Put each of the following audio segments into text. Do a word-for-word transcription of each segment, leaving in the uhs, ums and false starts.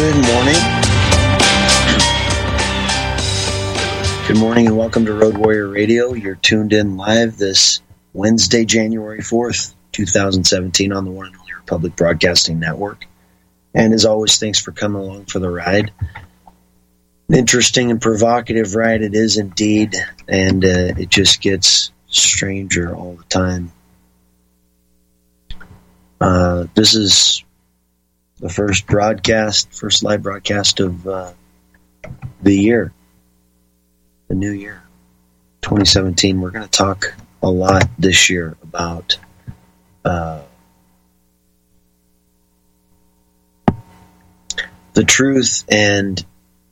Good morning. Good morning and welcome to Road Warrior Radio. You're tuned in live this Wednesday, January fourth, twenty seventeen on the one and only Republic Broadcasting Network. And as always, thanks for coming along for the ride. An interesting and provocative ride it is indeed, and uh, it just gets stranger all the time. Uh, this is the first broadcast, first live broadcast of uh, the year, the new year, twenty seventeen. We're going to talk a lot this year about uh, the truth and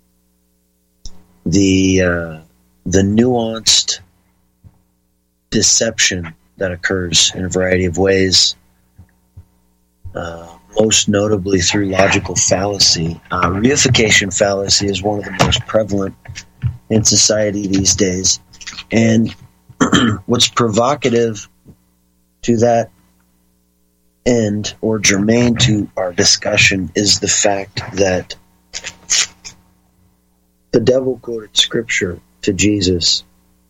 the uh, the nuanced deception that occurs in a variety of ways. Uh, most notably through logical fallacy. Uh, reification fallacy is one of the most prevalent in society these days. And what's provocative to that end, or germane to our discussion, is the fact that the devil quoted scripture to Jesus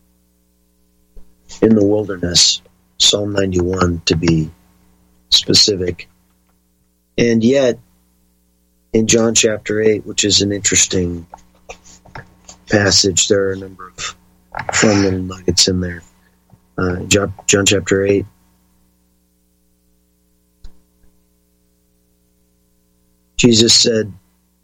in the wilderness, Psalm ninety-one to be specific. And yet, in John chapter eight, which is an interesting passage, there are a number of fun little nuggets in there. Uh, John, John chapter eight. Jesus said,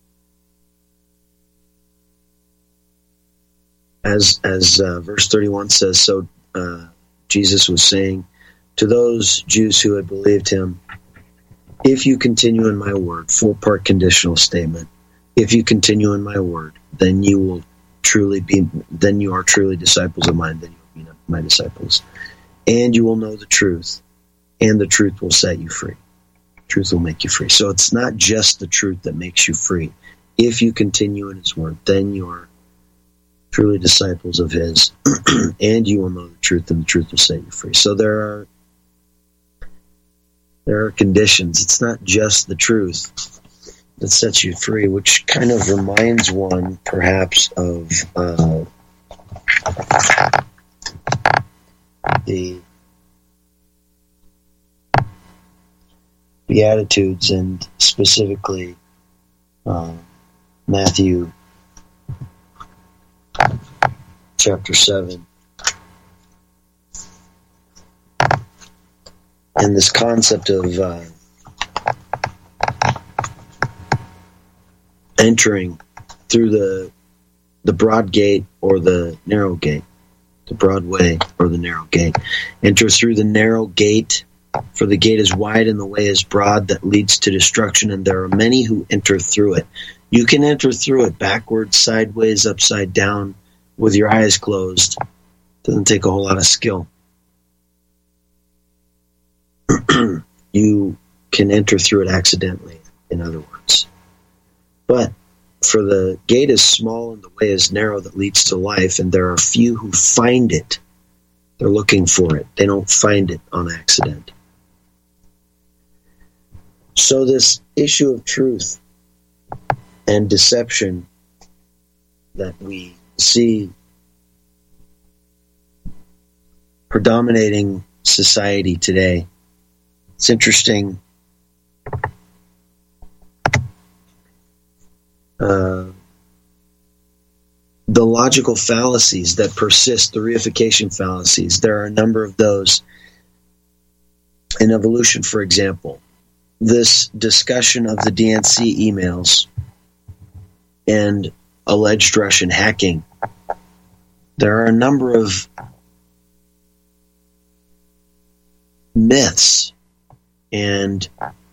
as as uh, verse thirty-one says, so uh, Jesus was saying to those Jews who had believed him, if you continue in my word, four-part conditional statement, if you continue in my word, then you will truly be, then you are truly disciples of mine, then you will be my disciples. And you will know the truth, and the truth will set you free. Truth will make you free. So it's not just the truth that makes you free. If you continue in his word, then you are truly disciples of his, and you will know the truth, and the truth will set you free. So there are There are conditions. It's not just the truth that sets you free, which kind of reminds one, perhaps, of uh, the Beatitudes, and specifically uh, Matthew chapter seven. And this concept of uh, entering through the the broad gate or the narrow gate, the broad way or the narrow gate. Enter through the narrow gate, for the gate is wide and the way is broad that leads to destruction, and there are many who enter through it. You can enter through it backwards, sideways, upside down, with your eyes closed. Doesn't take a whole lot of skill. You can enter through it accidentally, in other words. But for the gate is small and the way is narrow that leads to life, and there are few who find it. They're looking for it. They don't find it on accident. So this issue of truth and deception that we see predominating society today, it's interesting. Uh, the logical fallacies that persist, the reification fallacies, there are a number of those. In evolution, for example, this discussion of the D N C emails and alleged Russian hacking, there are a number of myths and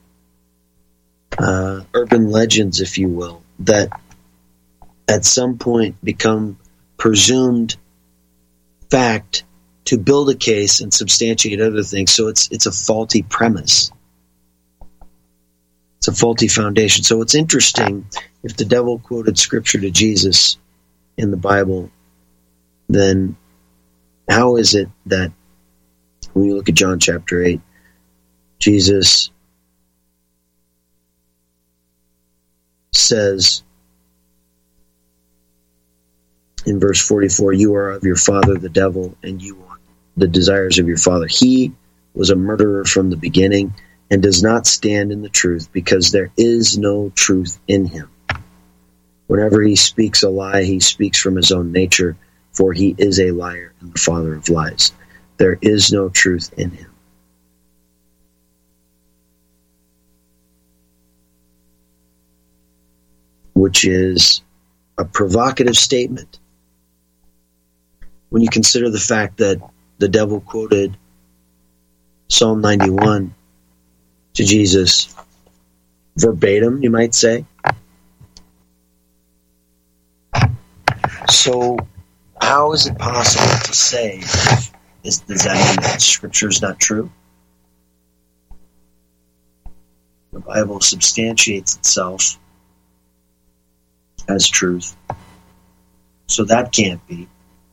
uh, urban legends, if you will, that at some point become presumed fact to build a case and substantiate other things. So it's it's a faulty premise. It's a faulty foundation. So it's interesting, if the devil quoted scripture to Jesus in the Bible, then how is it that when you look at John chapter eight, Jesus says in verse forty-four, you are of your father the devil, and you want the desires of your father. He was a murderer from the beginning and does not stand in the truth, because there is no truth in him. Whenever he speaks a lie, he speaks from his own nature, for he is a liar and the father of lies. There is no truth in him. Which is a provocative statement when you consider the fact that the devil quoted Psalm ninety-one to Jesus verbatim, you might say. So how is it possible to say, is, does that mean that Scripture is not true? The Bible substantiates itself as truth. So that can't be.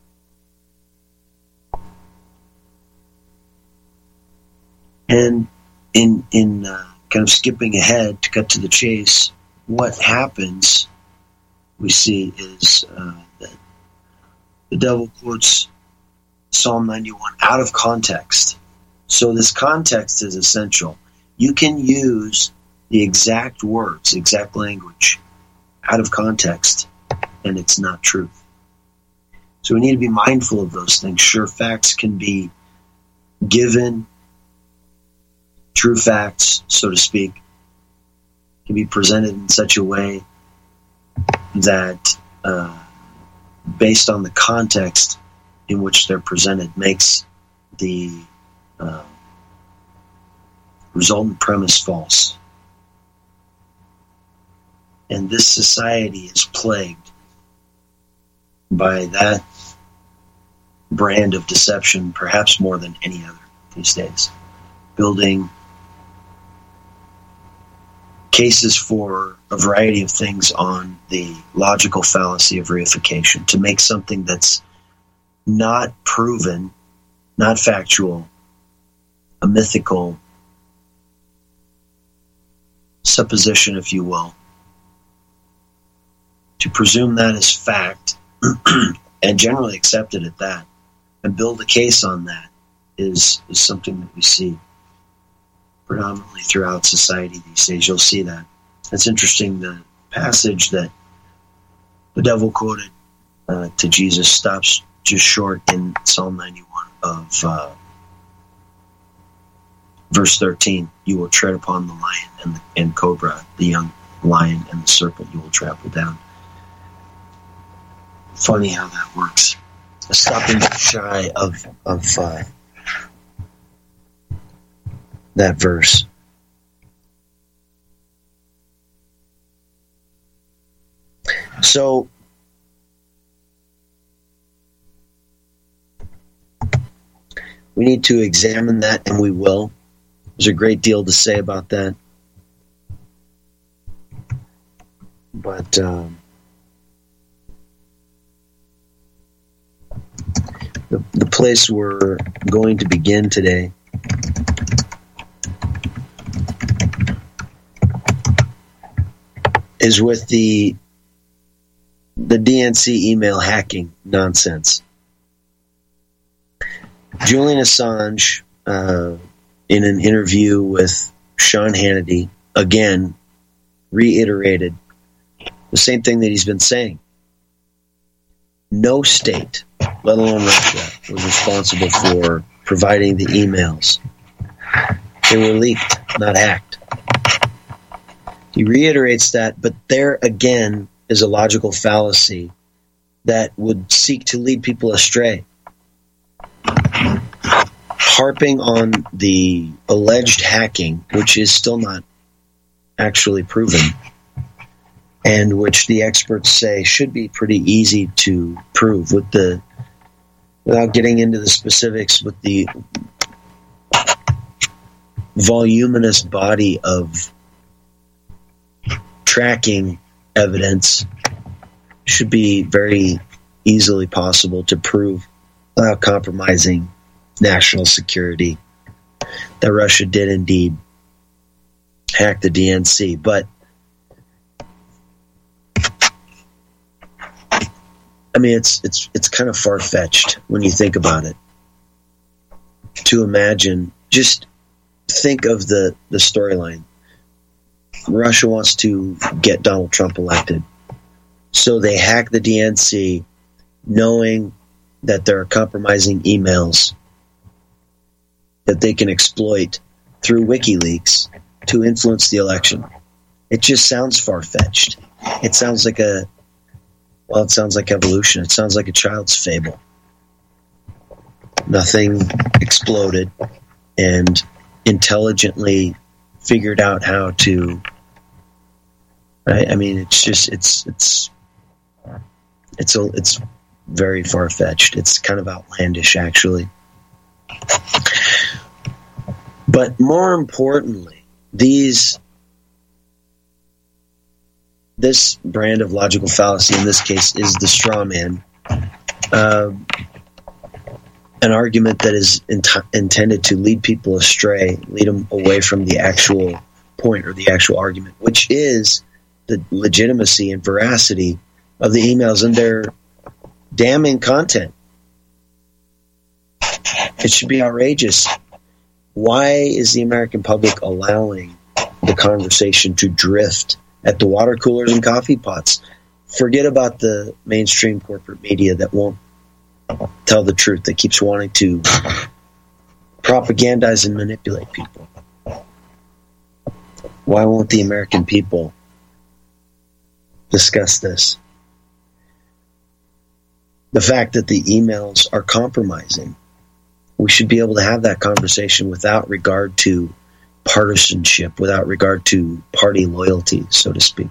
And in in uh, kind of skipping ahead to cut to the chase, what happens, we see, is uh, that the devil quotes Psalm ninety-one out of context. So this context is essential. You can use the exact words, exact language, out of context, and it's not truth. So we need to be mindful of those things. Sure, facts can be given, true facts, so to speak, can be presented in such a way that, uh, based on the context in which they're presented, makes the uh, resultant premise false. And this society is plagued by that brand of deception, perhaps more than any other these days. Building cases for a variety of things on the logical fallacy of reification, to make something that's not proven, not factual, a mythical supposition, if you will, to presume that as fact and generally accept it at that and build a case on that is, is something that we see predominantly throughout society these days. You'll see that. It's interesting, the passage that the devil quoted uh, to Jesus stops just short in Psalm ninety-one of uh, verse thirteen. You will tread upon the lion and, the, and cobra, the young lion and the serpent you will trample down. Funny how that works. Stopping shy of, of uh, that verse. So, we need to examine that, and we will. There's a great deal to say about that. But um, the, the place we're going to begin today is with the the D N C email hacking nonsense. Julian Assange, uh, in an interview with Sean Hannity, again reiterated the same thing that he's been saying. No state, let alone Russia, was responsible for providing the emails. They were leaked, not hacked. He reiterates that, but there again is a logical fallacy that would seek to lead people astray. Harping on the alleged hacking, which is still not actually proven, and which the experts say should be pretty easy to prove, with the, without getting into the specifics, with the voluminous body of tracking evidence, should be very easily possible to prove without compromising national security that Russia did indeed hack the D N C. But I mean, it's it's it's kind of far-fetched when you think about it. To imagine, just think of the, the storyline. Russia wants to get Donald Trump elected. So they hack the D N C knowing that there are compromising emails that they can exploit through WikiLeaks to influence the election. It just sounds far-fetched. It sounds like a, well, it sounds like evolution. It sounds like a child's fable. Nothing exploded and intelligently figured out how to, right? I mean, it's just, it's, it's, it's, a, it's very far-fetched. It's kind of outlandish, actually. But more importantly, these, this brand of logical fallacy, in this case, is the straw man. Uh, an argument that is int- intended to lead people astray, lead them away from the actual point or the actual argument, which is the legitimacy and veracity of the emails and their damning content. It should be outrageous. Why is the American public allowing the conversation to drift at the water coolers and coffee pots? Forget about the mainstream corporate media that won't tell the truth, that keeps wanting to propagandize and manipulate people. Why won't the American people discuss this? The fact that the emails are compromising. We should be able to have that conversation without regard to partisanship, without regard to party loyalty, so to speak.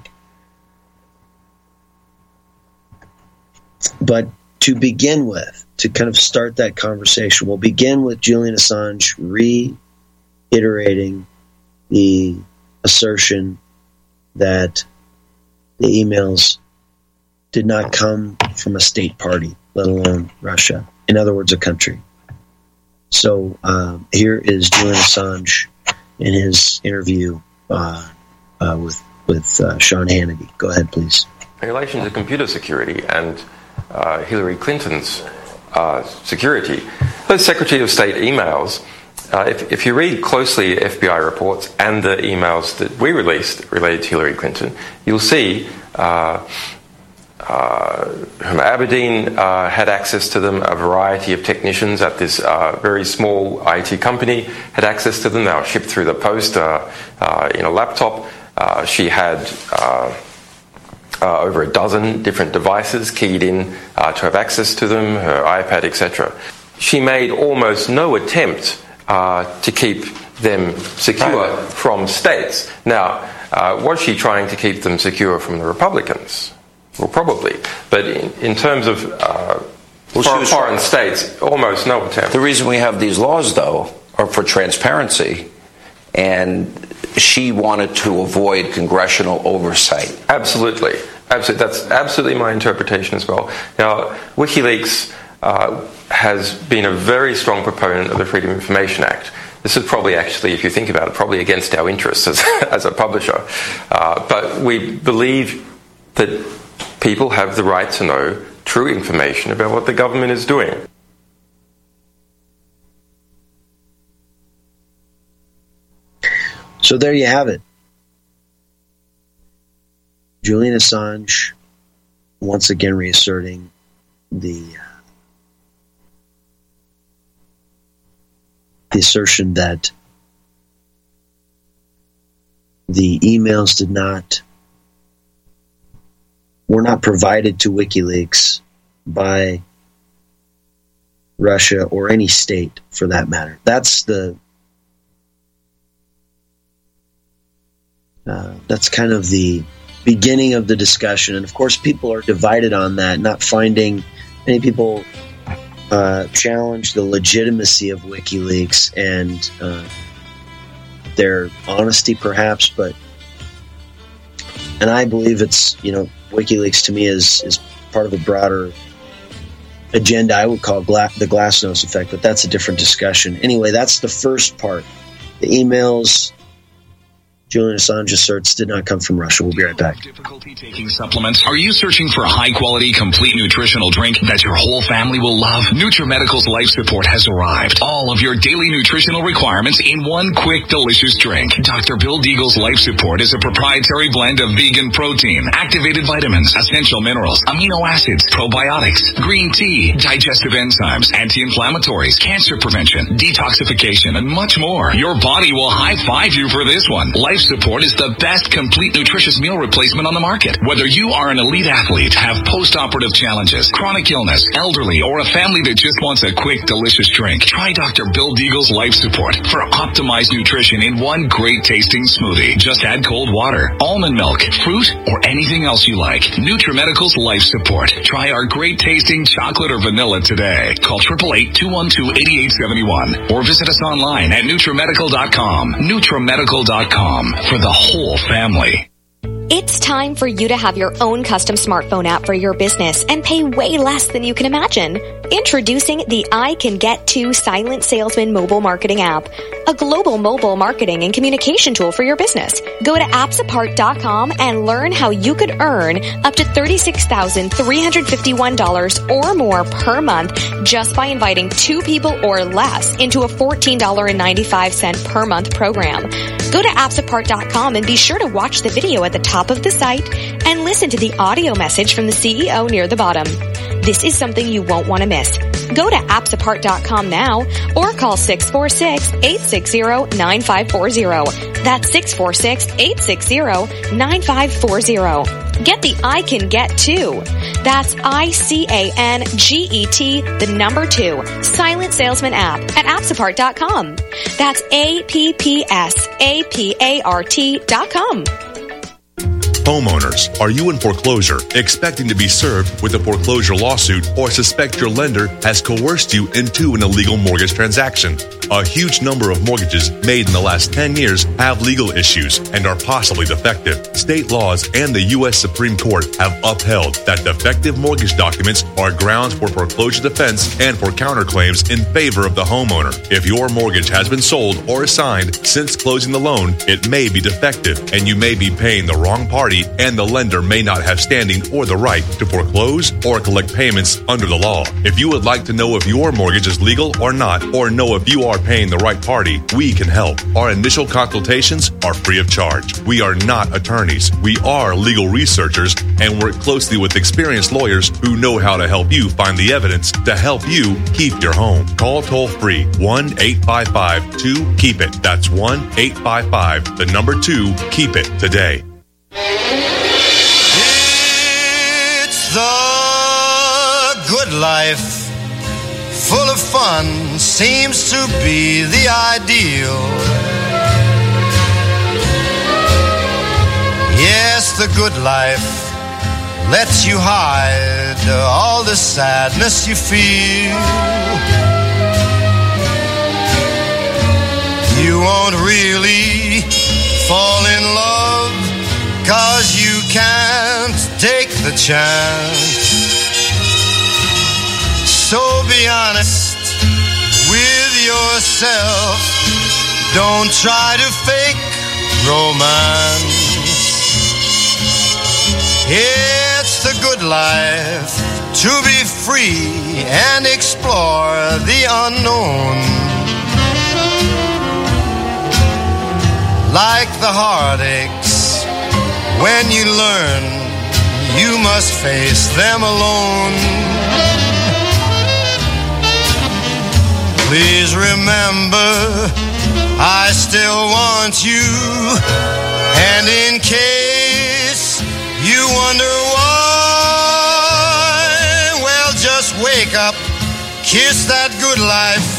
But to begin with, to kind of start that conversation, we'll begin with Julian Assange reiterating the assertion that the emails did not come from a state party, let alone Russia. In other words, a country. So um, here is Julian Assange in his interview uh, uh, with with uh, Sean Hannity. Go ahead, please. In relation to computer security and uh, Hillary Clinton's uh, security, those Secretary of State emails, uh, if, if you read closely F B I reports and the emails that we released related to Hillary Clinton, you'll see uh, Uh, whom Aberdeen uh, had access to them. A variety of technicians at this uh, very small I T company had access to them. They were shipped through the post uh, uh, in a laptop. Uh, she had uh, uh, over a dozen different devices keyed in uh, to have access to them, her iPad, et cetera. She made almost no attempt uh, to keep them secure right. from states. Now, uh, was she trying to keep them secure from the Republicans? Well, probably. But in, in terms of uh, well, foreign, foreign states, almost no attempt. The reason we have these laws, though, are for transparency, and she wanted to avoid congressional oversight. Absolutely. Absolutely. That's absolutely my interpretation as well. Now, WikiLeaks uh, has been a very strong proponent of the Freedom of Information Act. This is probably actually, if you think about it, probably against our interests as, as a publisher. Uh, but we believe that people have the right to know true information about what the government is doing. So there you have it. Julian Assange once again reasserting the, uh, the assertion that the emails did not were not provided to WikiLeaks by Russia or any state, for that matter. That's the uh, that's kind of the beginning of the discussion, and of course, people are divided on that. Not finding many people uh, challenge the legitimacy of WikiLeaks and uh, their honesty, perhaps, but and I believe it's you know. WikiLeaks to me is is part of a broader agenda. I would call gla- the Glassnose effect, but that's a different discussion. Anyway, that's the first part. The emails Julian Assange asserts did not come from Russia. We'll be right back. Difficulty taking supplements? Are you searching for a high-quality, complete nutritional drink that your whole family will love? NutriMedical's Life Support has arrived. All of your daily nutritional requirements in one quick, delicious drink. Doctor Bill Deagle's Life Support is a proprietary blend of vegan protein, activated vitamins, essential minerals, amino acids, probiotics, green tea, digestive enzymes, anti-inflammatories, cancer prevention, detoxification, and much more. Your body will high-five you for this one. Life Support is the best complete nutritious meal replacement on the market. Whether you are an elite athlete, have post-operative challenges, chronic illness, elderly, or a family that just wants a quick, delicious drink, try Doctor Bill Deagle's Life Support for optimized nutrition in one great tasting smoothie. Just add cold water, almond milk, fruit, or anything else you like. NutriMedical's Life Support. Try our great tasting chocolate or vanilla today. Call eight eight eight, two one two, eight eight seven one or visit us online at NutriMedical dot com. NutriMedical dot com. For the whole family. It's time for you to have your own custom smartphone app for your business and pay way less than you can imagine. Introducing the I Can Get To Silent Salesman mobile marketing app, a global mobile marketing and communication tool for your business. Go to apps apart dot com and learn how you could earn up to thirty-six thousand three hundred fifty-one dollars or more per month just by inviting two people or less into a fourteen dollars and ninety-five cents per month program. Go to apps apart dot com and be sure to watch the video at the top of the site and listen to the audio message from the C E O near the bottom. This is something you won't want to miss. Go to apps apart dot com now or call six four six, eight six zero, nine five four zero. That's six four six, eight six zero, nine five four zero. Get the I Can Get To. That's I C A N G E T, the number two, Silent Salesman app at apps apart dot com. That's A P P S A P A R T dot com. Homeowners, are you in foreclosure, expecting to be served with a foreclosure lawsuit, or suspect your lender has coerced you into an illegal mortgage transaction? A huge number of mortgages made in the last ten years have legal issues and are possibly defective. State laws and the U S Supreme Court have upheld that defective mortgage documents are grounds for foreclosure defense and for counterclaims in favor of the homeowner. If your mortgage has been sold or assigned since closing the loan, it may be defective and you may be paying the wrong party, and the lender may not have standing or the right to foreclose or collect payments under the law. If you would like to know if your mortgage is legal or not, or know if you are paying the right party, we can help. Our initial consultations are free of charge. We are not attorneys. We are legal researchers and work closely with experienced lawyers who know how to help you find the evidence to help you keep your home. Call toll free one eight five five two keep it. That's one eight five five, the number two, keep it today. It's the good life. Full of fun seems to be the ideal. Yes, the good life lets you hide all the sadness you feel. You won't really fall in love 'cause you can't take the chance. So be honest with yourself. Don't try to fake romance. It's the good life to be free and explore the unknown. Like the heartaches, when you learn you must face them alone. Please remember, I still want you. And in case you wonder why, well, just wake up, kiss that good life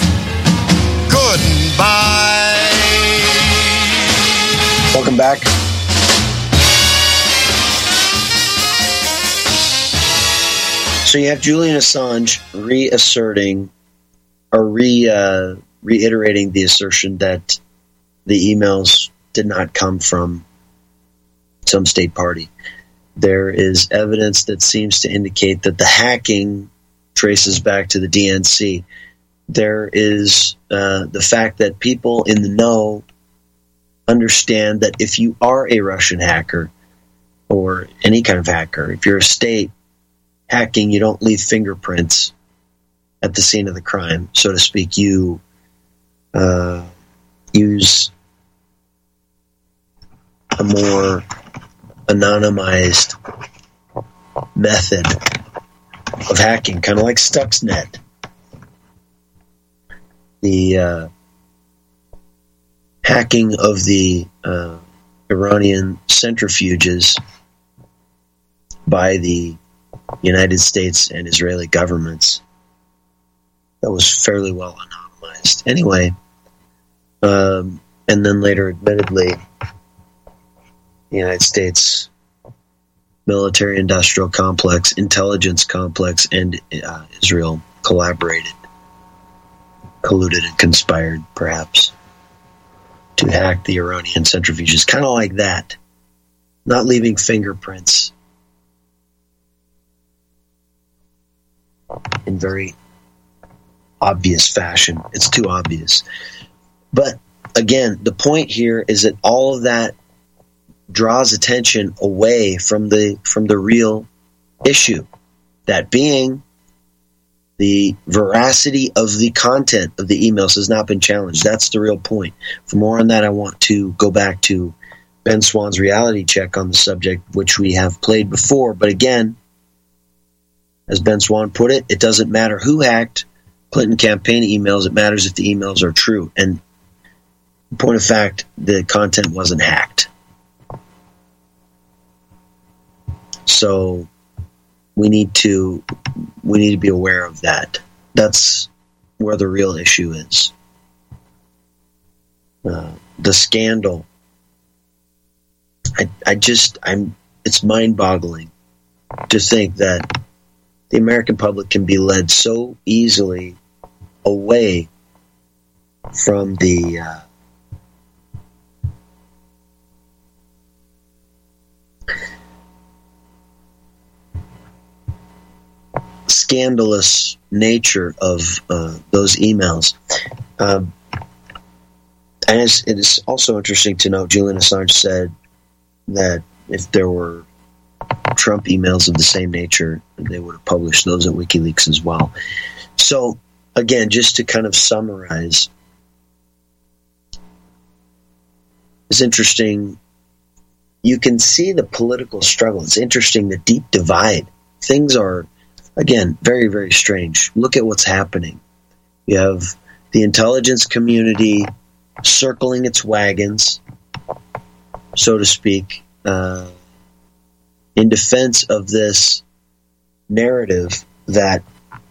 goodbye. Welcome back. So you have Julian Assange reasserting or re, uh, reiterating the assertion that the emails did not come from some state party. There is evidence that seems to indicate that the hacking traces back to the D N C. There is uh, the fact that people in the know understand that if you are a Russian hacker or any kind of hacker, if you're a state hacking, you don't leave fingerprints at the scene of the crime, so to speak. You uh, use a more anonymized method of hacking, kind of like Stuxnet. The uh, hacking of the uh, Iranian centrifuges by the United States and Israeli governments, that was fairly well anonymized. Anyway, um, and then later, admittedly, the United States military-industrial complex, intelligence complex, and uh, Israel collaborated, colluded, and conspired, perhaps, to hack the Iranian centrifuges. Kind of like that. Not leaving fingerprints in very obvious fashion. It's too obvious. But, again, the point here is that all of that draws attention away from the from the real issue, that being the veracity of the content of the emails has not been challenged. That's the real point. For more on that, I want to go back to Ben Swann's reality check on the subject, which we have played before. But again, as Ben Swann put it, it doesn't matter who hacked Clinton campaign emails. It matters if the emails are true. And point of fact, the content wasn't hacked. So we need to we need to be aware of that. That's where the real issue is. Uh, the scandal. I I just I'm it's mind-boggling to think that the American public can be led so easily away from the uh, scandalous nature of uh, those emails. Um, and it's, it is also interesting to note, Julian Assange said that if there were Trump emails of the same nature, they would have published those at WikiLeaks as well. So, again, just to kind of summarize, it's interesting. You can see the political struggle. It's interesting, the deep divide. Things are, again, very, very strange. Look at what's happening. You have the intelligence community circling its wagons, so to speak, uh, in defense of this narrative that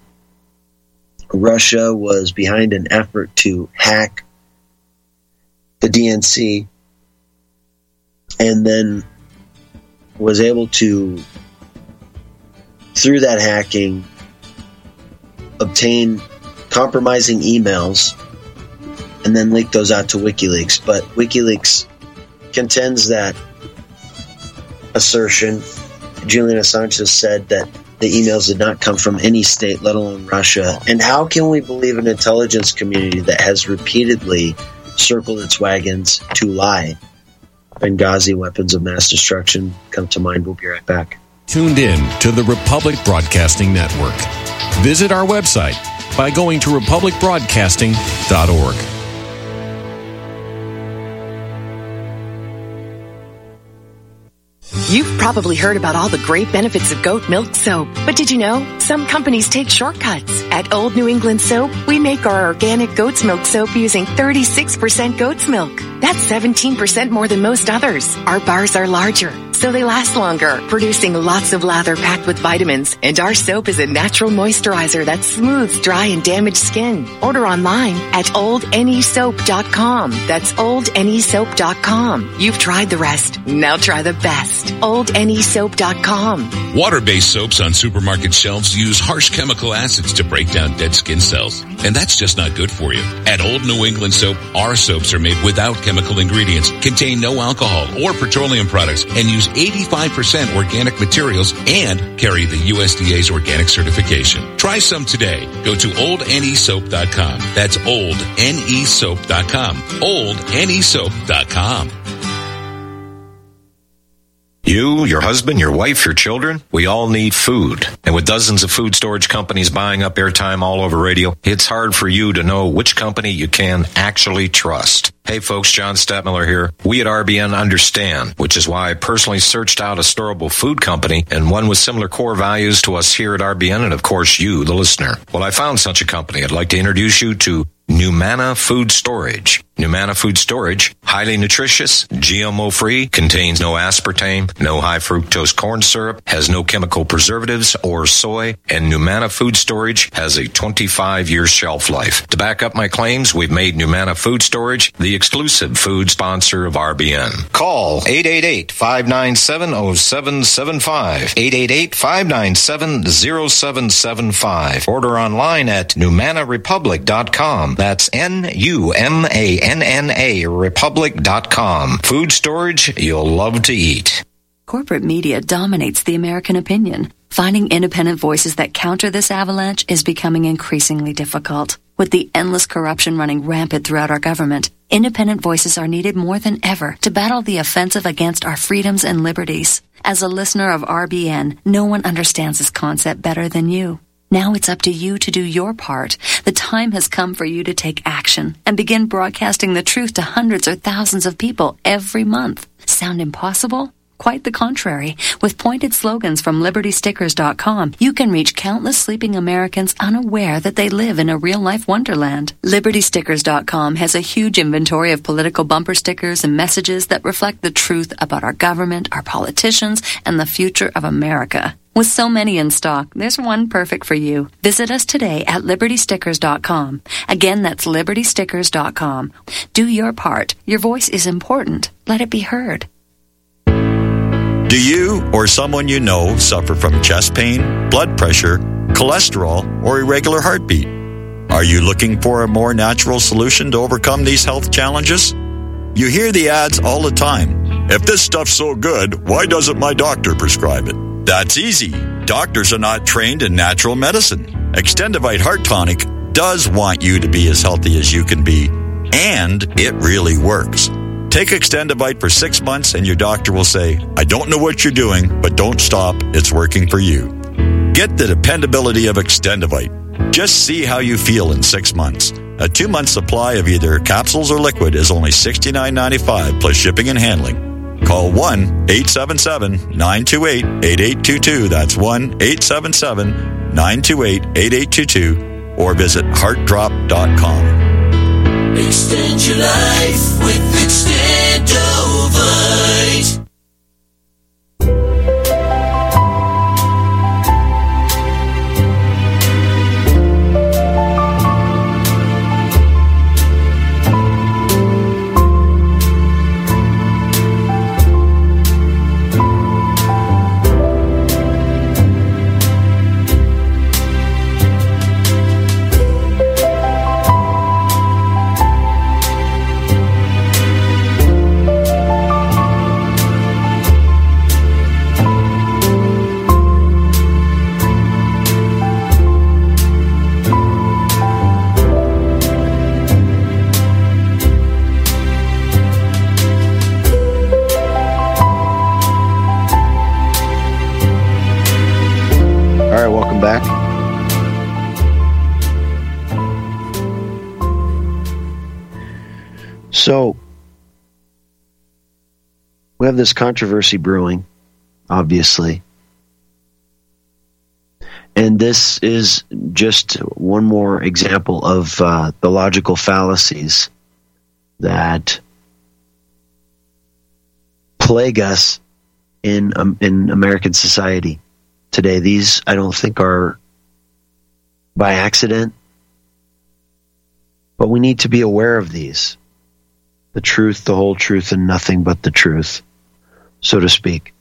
Russia was behind an effort to hack the D N C and then was able to, through that hacking, obtain compromising emails and then leak those out to WikiLeaks. But WikiLeaks contends that assertion. Julian Assange has said that the emails did not come from any state, let alone Russia. And how can we believe an intelligence community that has repeatedly circled its wagons to lie? Benghazi, weapons of mass destruction come to mind. We'll be right back. Tuned in to the Republic Broadcasting Network. Visit our website by going to republic broadcasting dot org. You've probably heard about all the great benefits of goat milk soap, but did you know some companies take shortcuts? At Old New England Soap, we make our organic goat's milk soap using thirty-six percent goat's milk. That's seventeen percent more than most others. Our bars are larger, so they last longer, producing lots of lather packed with vitamins. And our soap is a natural moisturizer that smooths dry and damaged skin. Order online at old n e soap dot com. That's old n e soap dot com. You've tried the rest. Now try the best. old n e soap dot com. Water-based soaps on supermarket shelves use harsh chemical acids to break down dead skin cells. And that's just not good for you. At Old New England Soap, our soaps are made without chemical ingredients, contain no alcohol or petroleum products, and use eighty-five percent organic materials and carry the U S D A's organic certification. Try some today. Go to old n e soap dot com. That's old n e soap dot com. old n e soap dot com. You, your husband, your wife, your children, we all need food. And with dozens of food storage companies buying up airtime all over radio, it's hard for you to know which company you can actually trust. Hey folks, John Stadtmiller here. We at R B N understand, which is why I personally searched out a storable food company and one with similar core values to us here at R B N and of course you, the listener. Well, I found such a company. I'd like to introduce you to Numana Food Storage. Numana Food Storage, highly nutritious, G M O-free, contains no aspartame, no high fructose corn syrup, has no chemical preservatives or soy, and Numana Food Storage has a twenty-five year shelf life. To back up my claims, we've made Numana Food Storage the exclusive food sponsor of R B N. Call eight eight eight, five nine seven, zero seven seven five, eight eight eight, five nine seven, zero seven seven five. Order online at numana republic dot com. That's N U M A N N A republic dot com. Food storage you'll love to eat. Corporate media dominates the American opinion. Finding independent voices that counter this avalanche is becoming increasingly difficult. With the endless corruption running rampant throughout our government, independent voices are needed more than ever to battle the offensive against our freedoms and liberties. As a listener of R B N, no one understands this concept better than you. Now it's up to you to do your part. The time has come for you to take action and begin broadcasting the truth to hundreds or thousands of people every month. Sound impossible? Quite the contrary. With pointed slogans from liberty stickers dot com, you can reach countless sleeping Americans unaware that they live in a real-life wonderland. liberty stickers dot com has a huge inventory of political bumper stickers and messages that reflect the truth about our government, our politicians, and the future of America. With so many in stock, there's one perfect for you. Visit us today at liberty stickers dot com. Again, that's liberty stickers dot com. Do your part. Your voice is important. Let it be heard. Do you or someone you know suffer from chest pain, blood pressure, cholesterol, or irregular heartbeat? Are you looking for a more natural solution to overcome these health challenges? You hear the ads all the time. If this stuff's so good, why doesn't my doctor prescribe it? That's easy. Doctors are not trained in natural medicine. Extendivite Heart Tonic does want you to be as healthy as you can be, and it really works. Take Extendivite for six months and your doctor will say, I don't know what you're doing, but don't stop. It's working for you. Get the dependability of Extendivite. Just see how you feel in six months. A two-month supply of either capsules or liquid is only sixty-nine ninety-five plus shipping and handling. Call one eight seven seven, nine two eight, eight eight two two. That's one eight seven seven, nine two eight, eight eight two two. Or visit heart drop dot com. Extend your life with Extendovite. Back. So, we have this controversy brewing, obviously. And this is just one more example of uh, the logical fallacies that plague us in um, in American society today. These, I don't think, are by accident, but we need to be aware of these. The truth, the whole truth, and nothing but the truth, so to speak.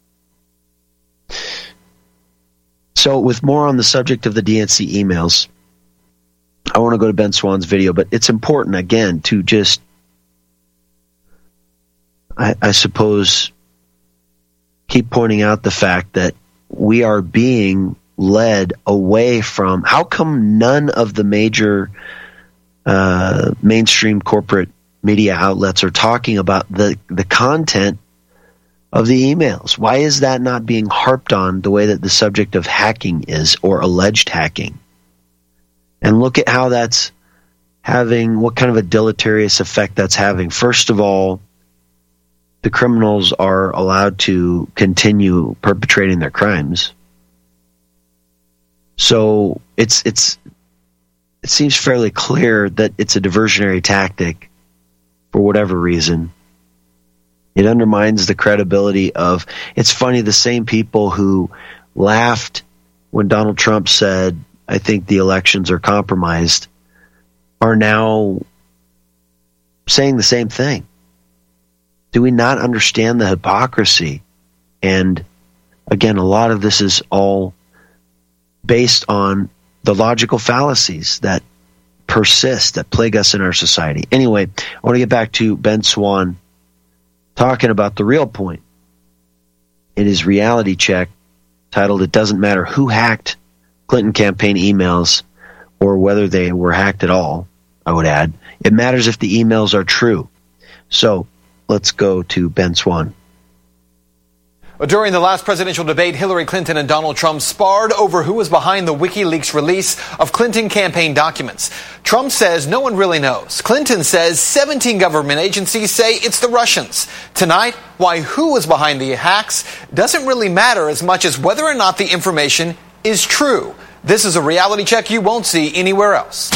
So, with more on the subject of the D N C emails, I want to go to Ben Swan's video, but it's important, again, to just, I, I suppose, keep pointing out the fact that we are being led away from, how come none of the major uh, mainstream corporate media outlets are talking about the, the content of the emails? Why is that not being harped on the way that the subject of hacking is, or alleged hacking? And look at how that's having, what kind of a deleterious effect that's having. First of all, the criminals are allowed to continue perpetrating their crimes. So it's it's it seems fairly clear that it's a diversionary tactic for whatever reason. It undermines the credibility of, it's funny, the same people who laughed when Donald Trump said, I think the elections are compromised, are now saying the same thing. Do we not understand the hypocrisy? And again, a lot of this is all based on the logical fallacies that persist, that plague us in our society. Anyway, I want to get back to Ben Swann talking about the real point in his reality check titled, It Doesn't Matter Who Hacked Clinton Campaign Emails or whether they were hacked at all, I would add. It matters if the emails are true. So let's go to Ben Swann. During the last presidential debate, Hillary Clinton and Donald Trump sparred over who was behind the WikiLeaks release of Clinton campaign documents. Trump says no one really knows. Clinton says seventeen government agencies say it's the Russians. Tonight, why who was behind the hacks doesn't really matter as much as whether or not the information is true. This is a reality check you won't see anywhere else.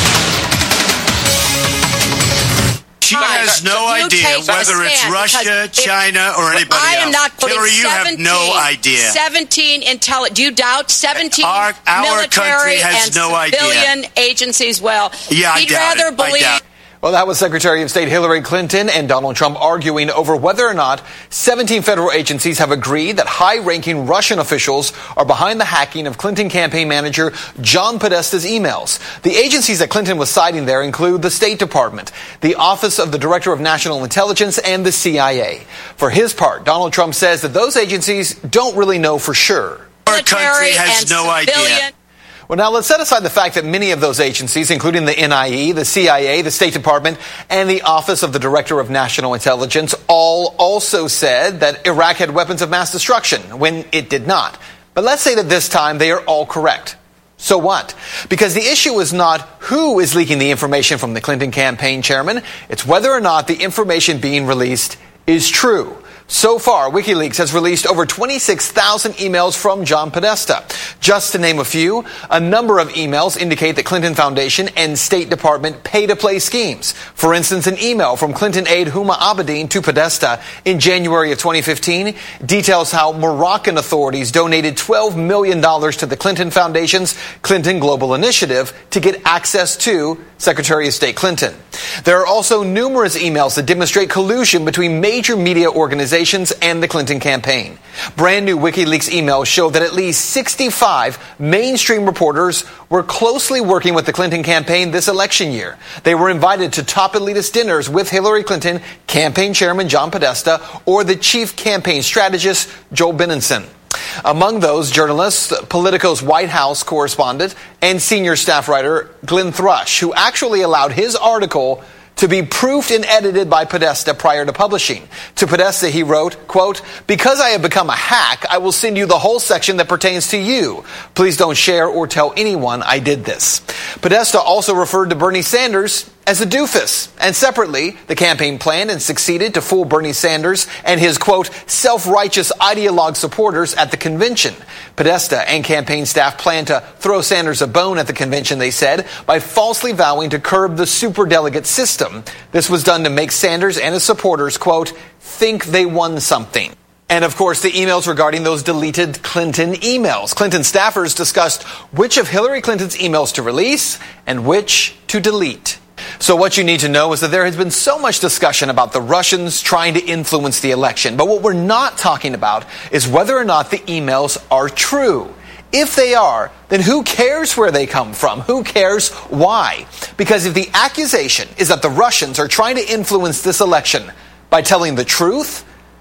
She has no idea whether it's Russia, China, or anybody else. I am not putting Hillary, you have no idea. seventeen intelligence. Do you doubt seventeen our, our military has and no civilian idea. agencies? Well, yeah, he'd I doubt rather it. believe. I doubt it. Well, that was Secretary of State Hillary Clinton and Donald Trump arguing over whether or not seventeen federal agencies have agreed that high-ranking Russian officials are behind the hacking of Clinton campaign manager John Podesta's emails. The agencies that Clinton was citing there include the State Department, the Office of the Director of National Intelligence, and the C I A. For his part, Donald Trump says that those agencies don't really know for sure. Our country has no idea. Well, now let's set aside the fact that many of those agencies, including the N I E, the C I A, the State Department, and the Office of the Director of National Intelligence, all also said that Iraq had weapons of mass destruction when it did not. But let's say that this time they are all correct. So what? Because the issue is not who is leaking the information from the Clinton campaign chairman. It's whether or not the information being released is true. So far, WikiLeaks has released over twenty-six thousand emails from John Podesta. Just to name a few, a number of emails indicate that Clinton Foundation and State Department pay-to-play schemes. For instance, an email from Clinton aide Huma Abedin to Podesta in January of twenty fifteen details how Moroccan authorities donated twelve million dollars to the Clinton Foundation's Clinton Global Initiative to get access to Secretary of State Clinton. There are also numerous emails that demonstrate collusion between major media organizations and the Clinton campaign. Brand new WikiLeaks emails show that at least sixty-five mainstream reporters were closely working with the Clinton campaign this election year. They were invited to top elitist dinners with Hillary Clinton, campaign chairman John Podesta, or the chief campaign strategist Joel Benenson. Among those journalists, Politico's White House correspondent and senior staff writer Glenn Thrush, who actually allowed his article to be proofed and edited by Podesta prior to publishing. To Podesta, he wrote, quote, "Because I have become a hack, I will send you the whole section that pertains to you. Please don't share or tell anyone I did this." Podesta also referred to Bernie Sanders as a doofus. And separately, the campaign planned and succeeded to fool Bernie Sanders and his, quote, self-righteous ideologue supporters at the convention. Podesta and campaign staff planned to throw Sanders a bone at the convention, they said, by falsely vowing to curb the superdelegate system. This was done to make Sanders and his supporters, quote, think they won something. And, of course, the emails regarding those deleted Clinton emails. Clinton staffers discussed which of Hillary Clinton's emails to release and which to delete. So what you need to know is that there has been so much discussion about the Russians trying to influence the election. But what we're not talking about is whether or not the emails are true. If they are, then who cares where they come from? Who cares why? Because if the accusation is that the Russians are trying to influence this election by telling the truth,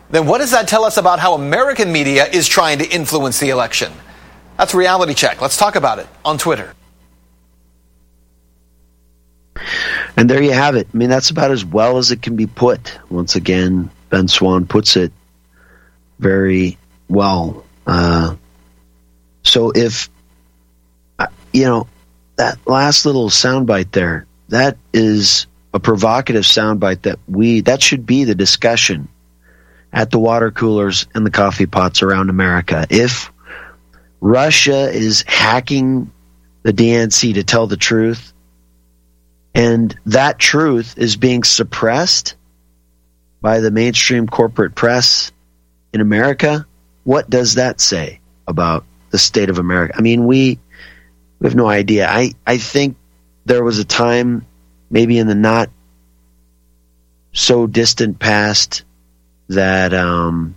then what does that tell us about how American media is trying to influence the election? That's Reality Check. Let's talk about it on Twitter. And there you have it. I mean, that's about as well as it can be put. Once again, Ben Swan puts it very well. Uh, so if, you know, that last little soundbite there, that is a provocative soundbite that we, that should be the discussion at the water coolers and the coffee pots around America. If Russia is hacking the D N C to tell the truth, and that truth is being suppressed by the mainstream corporate press in America, what does that say about the state of America? I mean, we, we have no idea. I, I think there was a time, maybe in the not so distant past, that um,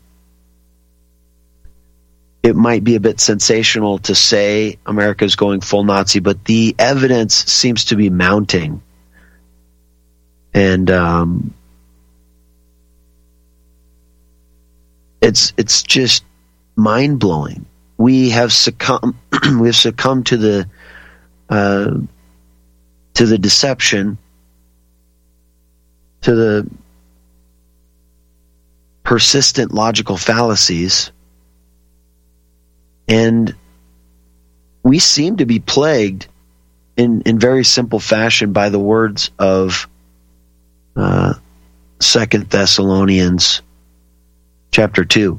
it might be a bit sensational to say America is going full Nazi, but the evidence seems to be mounting. And um, it's it's just mind-blowing. We have succumbed we have succumbed to the uh, to the deception, to the persistent logical fallacies, and we seem to be plagued in, in very simple fashion by the words of uh, Second Thessalonians chapter two.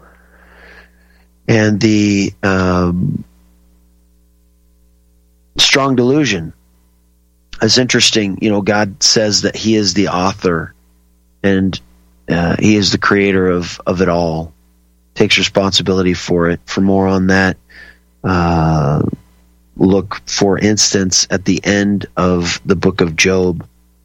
And the um, strong delusion is interesting. You know, God says that He is the author and uh, He is the creator of, of it all, takes responsibility for it. For more on that, uh, look, for instance, at the end of the book of Job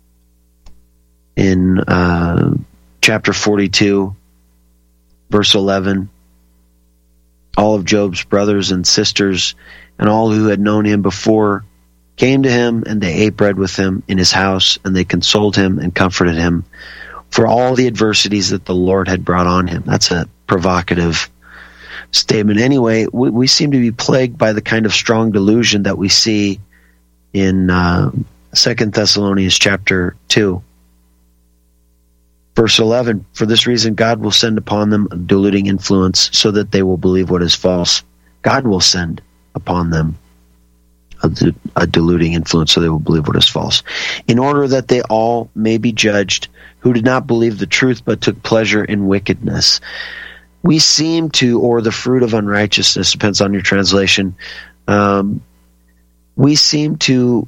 in uh, chapter forty-two, verse eleven. All of Job's brothers and sisters and all who had known him before came to him, and they ate bread with him in his house, and they consoled him and comforted him for all the adversities that the Lord had brought on him. That's a provocative statement. Anyway, we, we seem to be plagued by the kind of strong delusion that we see in uh, Second Thessalonians chapter two. Verse eleven, for this reason God will send upon them a deluding influence so that they will believe what is false. God will send upon them a, a deluding influence so they will believe what is false, in order that they all may be judged who did not believe the truth but took pleasure in wickedness. We seem to, or the fruit of unrighteousness, depends on your translation, um, we seem to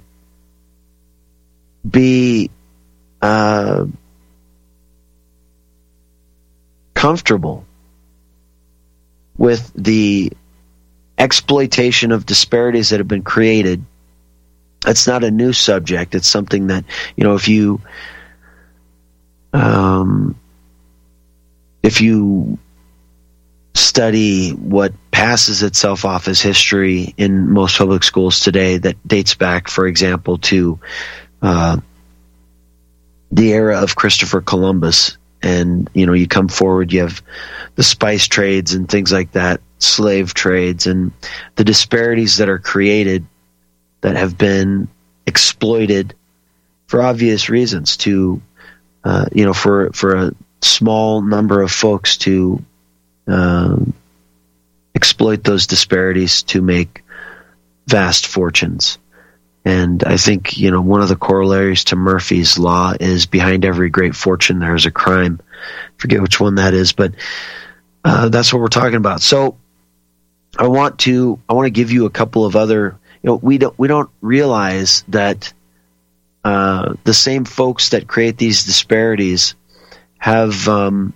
be uh, comfortable with the exploitation of disparities that have been created. It's not a new subject. It's something that, you know, if you um, if you study what passes itself off as history in most public schools today, that dates back, for example, to uh, the era of Christopher Columbus. And, you know, you come forward, you have the spice trades and things like that, slave trades, and the disparities that are created that have been exploited for obvious reasons to, uh, you know, for, for a small number of folks to uh, exploit those disparities to make vast fortunes. And I think, you know, one of the corollaries to Murphy's Law is behind every great fortune there is a crime. I forget which one that is, but uh, that's what we're talking about. So I want to I want to give you a couple of other, you know, we don't we don't realize that uh, the same folks that create these disparities have, um,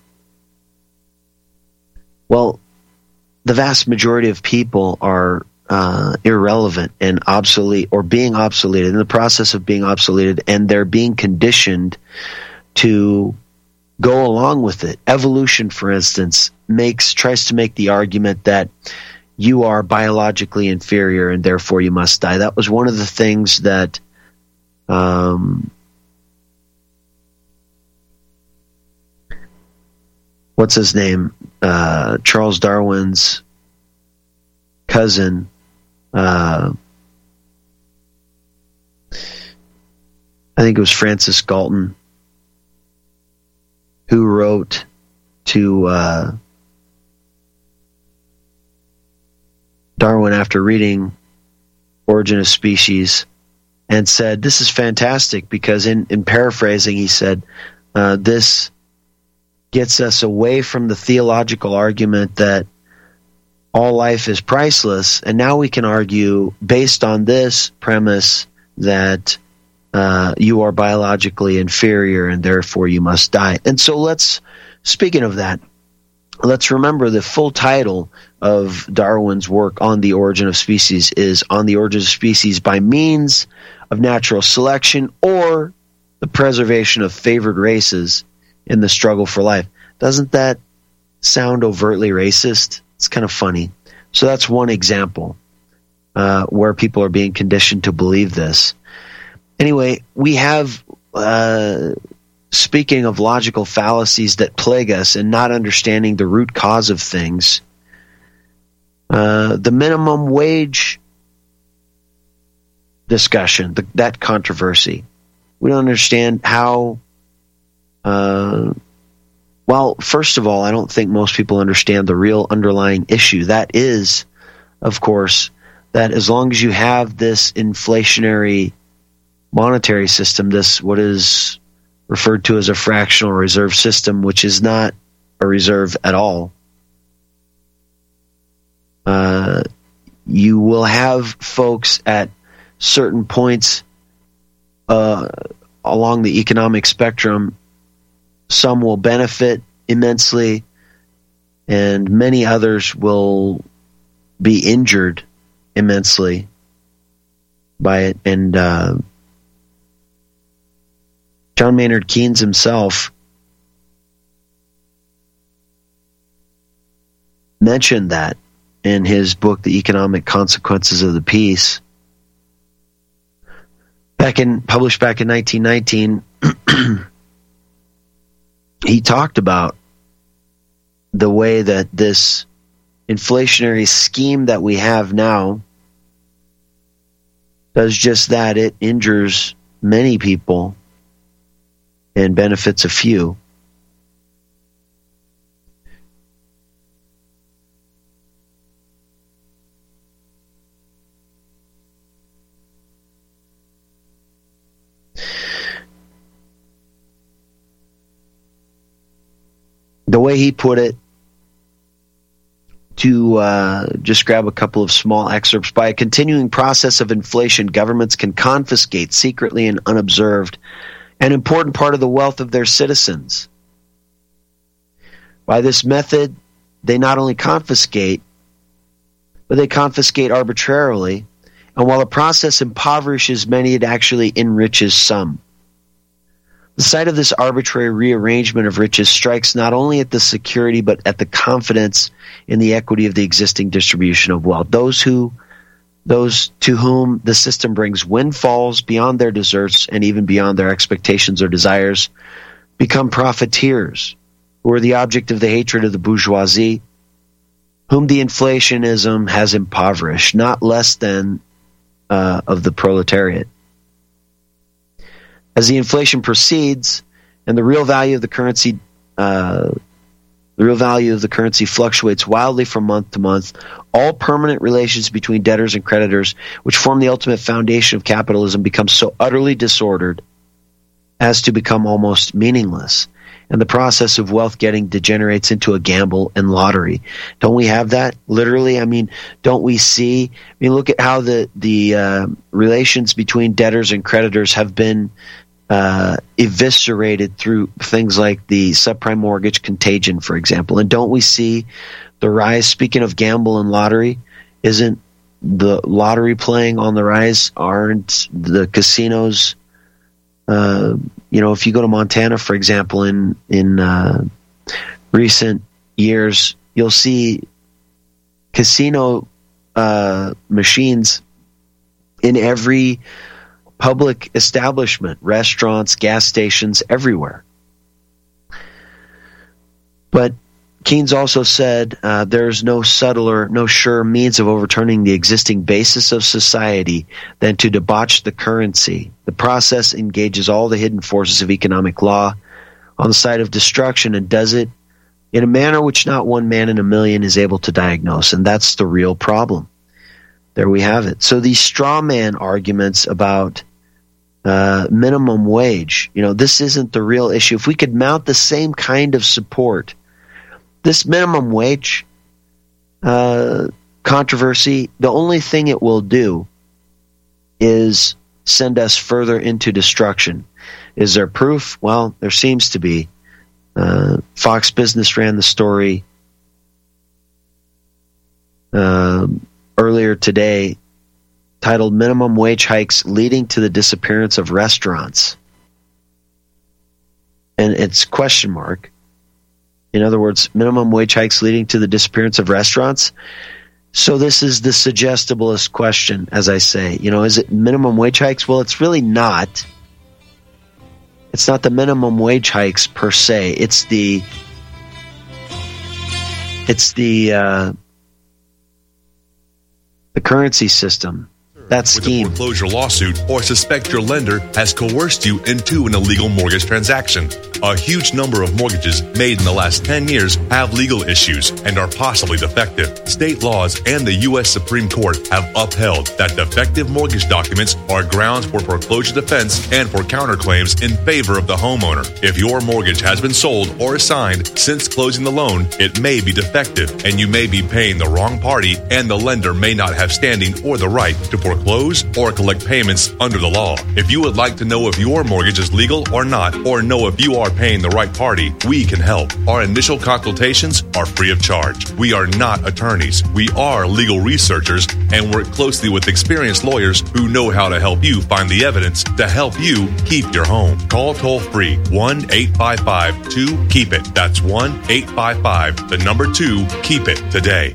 well, the vast majority of people are Uh, irrelevant and obsolete, or being obsoleted, in the process of being obsoleted, and they're being conditioned to go along with it. Evolution, for instance, makes tries to make the argument that you are biologically inferior and therefore you must die. That was one of the things that um, what's his name? Uh, Charles Darwin's cousin, uh, I think it was Francis Galton, who wrote to uh, Darwin after reading Origin of Species and said, this is fantastic, because in, in paraphrasing, he said, uh, this gets us away from the theological argument that all life is priceless, and now we can argue based on this premise that uh, you are biologically inferior and therefore you must die. And so let's, speaking of that, let's remember the full title of Darwin's work on the origin of species is On the Origin of Species by Means of Natural Selection or the Preservation of Favored Races in the Struggle for Life. Doesn't that sound overtly racist? It's kind of funny. So that's one example uh, where people are being conditioned to believe this. Anyway, we have, uh, speaking of logical fallacies that plague us and not understanding the root cause of things, uh, the minimum wage discussion, the, that controversy. We don't understand how... Uh, Well, first of all, I don't think most people understand the real underlying issue. That is, of course, that as long as you have this inflationary monetary system, this what is referred to as a fractional reserve system, which is not a reserve at all, uh, you will have folks at certain points uh, along the economic spectrum. Some will benefit immensely, and many others will be injured immensely by it. And uh, John Maynard Keynes himself mentioned that in his book, The Economic Consequences of the Peace, back in published back in nineteen nineteen. He talked about the way that this inflationary scheme that we have now does just that. It injures many people and benefits a few. The way he put it, to uh, just grab a couple of small excerpts, by a continuing process of inflation, governments can confiscate secretly and unobserved an important part of the wealth of their citizens. By this method, they not only confiscate, but they confiscate arbitrarily, and while the process impoverishes many, it actually enriches some. The sight of this arbitrary rearrangement of riches strikes not only at the security but at the confidence in the equity of the existing distribution of wealth. Those who, those to whom the system brings windfalls beyond their deserts and even beyond their expectations or desires become profiteers, who are the object of the hatred of the bourgeoisie, whom the inflationism has impoverished, not less than uh, of the proletariat. As the inflation proceeds and the real value of the currency, uh, the real value of the currency fluctuates wildly from month to month, all permanent relations between debtors and creditors, which form the ultimate foundation of capitalism, become so utterly disordered as to become almost meaningless. And the process of wealth getting degenerates into a gamble and lottery. Don't we have that? Literally, I mean, don't we see? I mean, look at how the the uh, relations between debtors and creditors have been uh, eviscerated through things like the subprime mortgage contagion, for example. And don't we see the rise? Speaking of gamble and lottery, isn't the lottery playing on the rise? Aren't the casinos? Uh, you know, if you go to Montana, for example, in in uh, recent years, you'll see casino uh, machines in every public establishment, restaurants, gas stations, everywhere. But Keynes also said uh, there's no subtler, no sure means of overturning the existing basis of society than to debauch the currency. The process engages all the hidden forces of economic law on the side of destruction and does it in a manner which not one man in a million is able to diagnose, and that's the real problem. There we have it. So these straw man arguments about uh, minimum wage, you know, this isn't the real issue. If we could mount the same kind of support, this minimum wage uh, controversy, the only thing it will do is send us further into destruction. Is there proof? Well, there seems to be. Uh, Fox Business ran the story uh, earlier today titled Minimum Wage Hikes Leading to the Disappearance of Restaurants. And it's question mark. In other words, minimum wage hikes leading to the disappearance of restaurants. So this is the suggestiblest question, as I say. You know, is it minimum wage hikes? Well, it's really not. It's not the minimum wage hikes per se. It's the it's the uh, the currency system. That scheme. With a foreclosure lawsuit or suspect your lender has coerced you into an illegal mortgage transaction. A huge number of mortgages made in the last ten years have legal issues and are possibly defective. State laws and the U S Supreme Court have upheld that defective mortgage documents are grounds for foreclosure defense and for counterclaims in favor of the homeowner. If your mortgage has been sold or assigned since closing the loan, it may be defective and you may be paying the wrong party, and the lender may not have standing or the right to foreclose Close or collect payments under the law. If you would like to know if your mortgage is legal or not, or know if you are paying the right party, we can help. Our initial consultations are free of charge. We are not attorneys. We are legal researchers and work closely with experienced lawyers who know how to help you find the evidence to help you keep your home. Call toll free one eight five five two keep it. That's one eight five five the number two keep it today.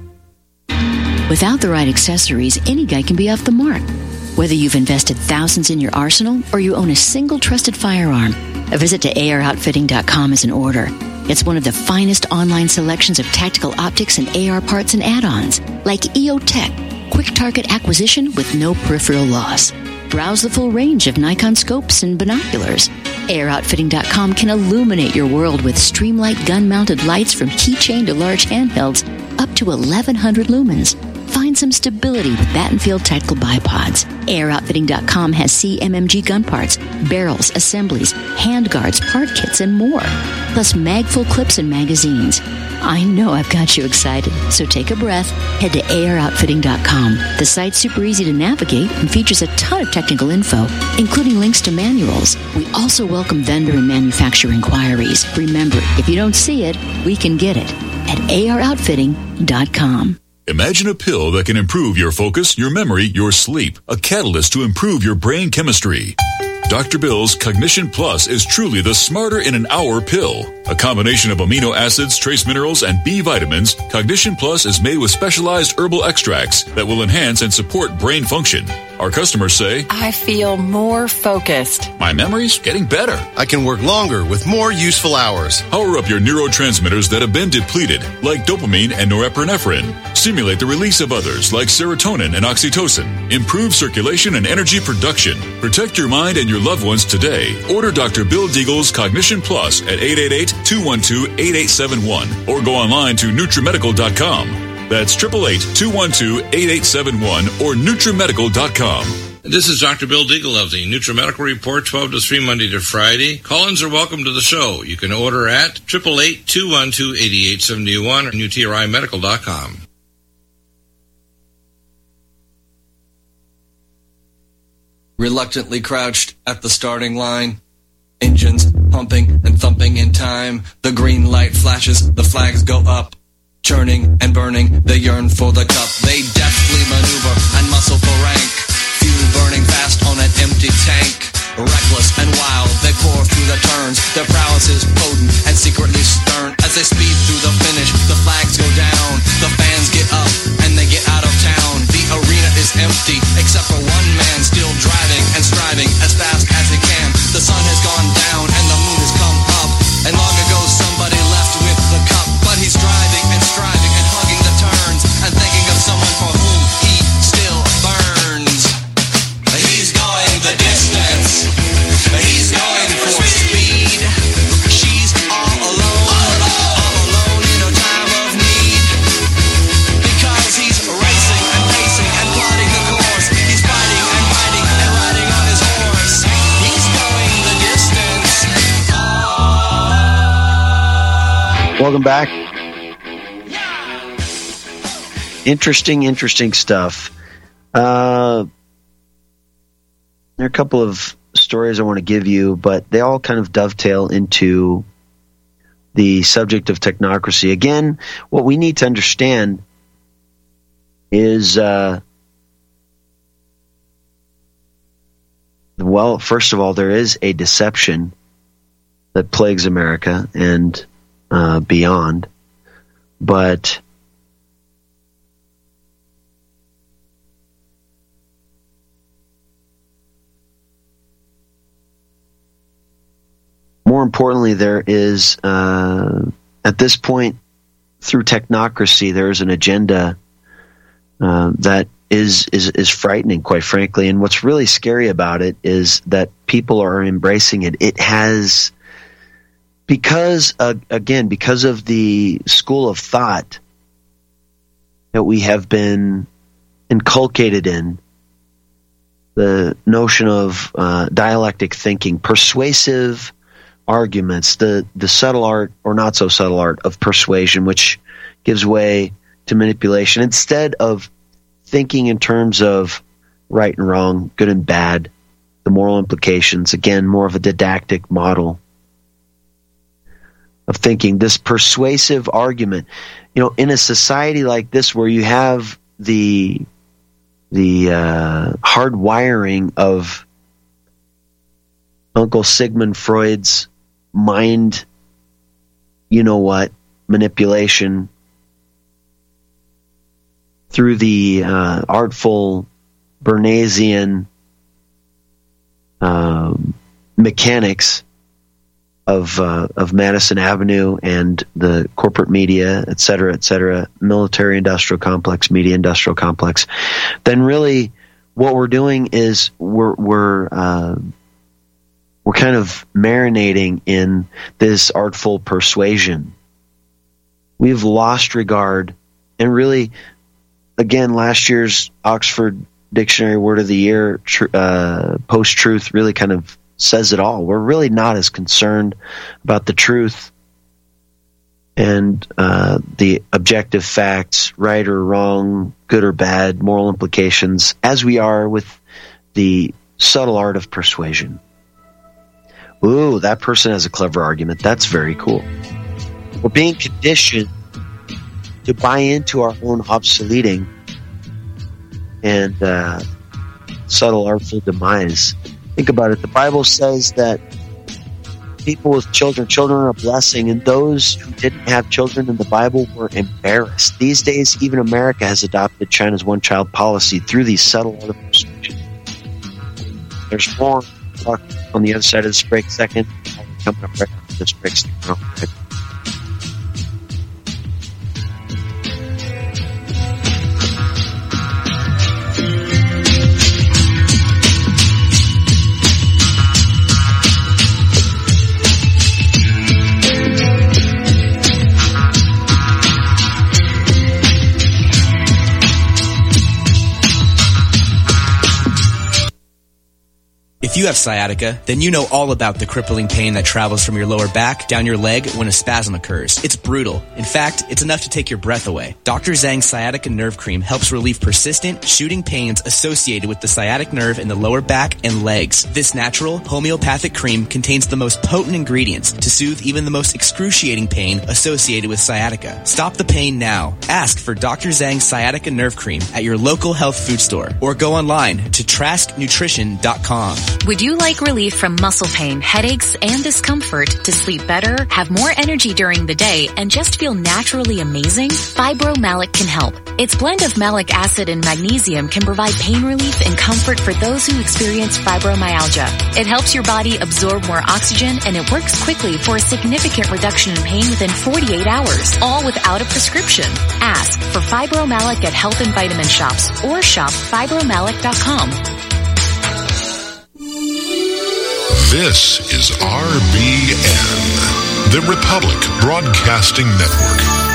Without the right accessories, any guy can be off the mark. Whether you've invested thousands in your arsenal or you own a single trusted firearm, a visit to A R outfitting dot com is in order. It's one of the finest online selections of tactical optics and A R parts and add-ons, like E O Tech, quick target acquisition with no peripheral loss. Browse the full range of Nikon scopes and binoculars. A R outfitting dot com can illuminate your world with Streamlight gun-mounted lights from keychain to large handhelds up to eleven hundred lumens. Find some stability with Battenfield Tactical Bipods. A R outfitting dot com has C M M G gun parts, barrels, assemblies, handguards, part kits, and more. Plus magful clips and magazines. I know I've got you excited, so take a breath. Head to A R outfitting dot com. The site's super easy to navigate and features a ton of technical info, including links to manuals. We also welcome vendor and manufacturer inquiries. Remember, if you don't see it, we can get it at A R outfitting dot com. Imagine a pill that can improve your focus, your memory, your sleep. A catalyst to improve your brain chemistry. Doctor Bill's Cognition Plus is truly the smarter in an hour pill. A combination of amino acids, trace minerals, and B vitamins, Cognition Plus is made with specialized herbal extracts that will enhance and support brain function. Our customers say, I feel more focused. My memory's getting better. I can work longer with more useful hours. Power up your neurotransmitters that have been depleted, like dopamine and norepinephrine. Stimulate the release of others, like serotonin and oxytocin. Improve circulation and energy production. Protect your mind and your loved ones today. Order Doctor Bill Deagle's Cognition Plus at eight eight eight, two one two, eight eight seven one or go online to Nutrimedical dot com. That's eight eight eight, two one two, eight eight seven one or Nutrimedical dot com. This is Doctor Bill Deagle of the NutriMedical Report, twelve to three, Monday to Friday. Call-ins are welcome to the show. You can order at eight eight eight, two one two, eight eight seven one or N U T R I medical dot com. Reluctantly crouched at the starting line. Engines pumping and thumping in time. The green light flashes, the flags go up. Churning and burning, they yearn for the cup. They deftly maneuver and muscle for rank. Fuel burning fast on an empty tank. Reckless and wild, they pour through the turns. Their prowess is potent and secretly stern. As they speed through the finish, the flags go down. The fans get up and they get out of town. The arena is empty, except for one man still driving and striving as fast as he can. The sun has gone down and the moon has come up. And long ago somebody left with the cup, but he's driving. Welcome back. Interesting, interesting stuff. Uh, there are a couple of stories I want to give you, but they all kind of dovetail into the subject of technocracy. Again, what we need to understand is, uh, well, first of all, there is a deception that plagues America and uh, beyond, but more importantly, there is, uh, at this point, through technocracy, there is an agenda uh, that is, is is frightening, quite frankly. And what's really scary about it is that people are embracing it. It has, because, uh, again, because of the school of thought that we have been inculcated in, the notion of uh, dialectic thinking, persuasive arguments, the, the subtle art or not so subtle art of persuasion, which gives way to manipulation. Instead of thinking in terms of right and wrong, good and bad, the moral implications, again, more of a didactic model of thinking, this persuasive argument. You know, in a society like this where you have the the uh, hard wiring of Uncle Sigmund Freud's mind, you know what, manipulation through the uh, artful Bernaysian um, mechanics of uh, of Madison Avenue and the corporate media, et cetera, et cetera, military-industrial complex, media-industrial complex, then really what we're doing is we're we're uh, we're kind of marinating in this artful persuasion. We've lost regard, and really, again, last year's Oxford Dictionary Word of the Year tr- uh, post-truth really kind of says it all. We're really not as concerned about the truth and uh, the objective facts, right or wrong, good or bad, moral implications, as we are with the subtle art of persuasion. Ooh, that person has a clever argument. That's very cool. We're being conditioned to buy into our own obsoleting and uh, subtle, artful demise. Think about it. The Bible says that people with children, children are a blessing, and those who didn't have children in the Bible were embarrassed. These days, even America has adopted China's one-child policy through these subtle art of persuasion. There's more talk on the other side of this break. Second, coming up right after this break. If you have sciatica, then you know all about the crippling pain that travels from your lower back down your leg when a spasm occurs. It's brutal. In fact, it's enough to take your breath away. Doctor Zhang's Sciatica Nerve Cream helps relieve persistent, shooting pains associated with the sciatic nerve in the lower back and legs. This natural, homeopathic cream contains the most potent ingredients to soothe even the most excruciating pain associated with sciatica. Stop the pain now. Ask for Doctor Zhang's Sciatica Nerve Cream at your local health food store or go online to trask nutrition dot com. Would you like relief from muscle pain, headaches, and discomfort to sleep better, have more energy during the day, and just feel naturally amazing? Fibromalic can help. Its blend of malic acid and magnesium can provide pain relief and comfort for those who experience fibromyalgia. It helps your body absorb more oxygen, and it works quickly for a significant reduction in pain within forty-eight hours, all without a prescription. Ask for Fibromalic at health and vitamin shops or shop fibromalic dot com. This is R B N, the Republic Broadcasting Network.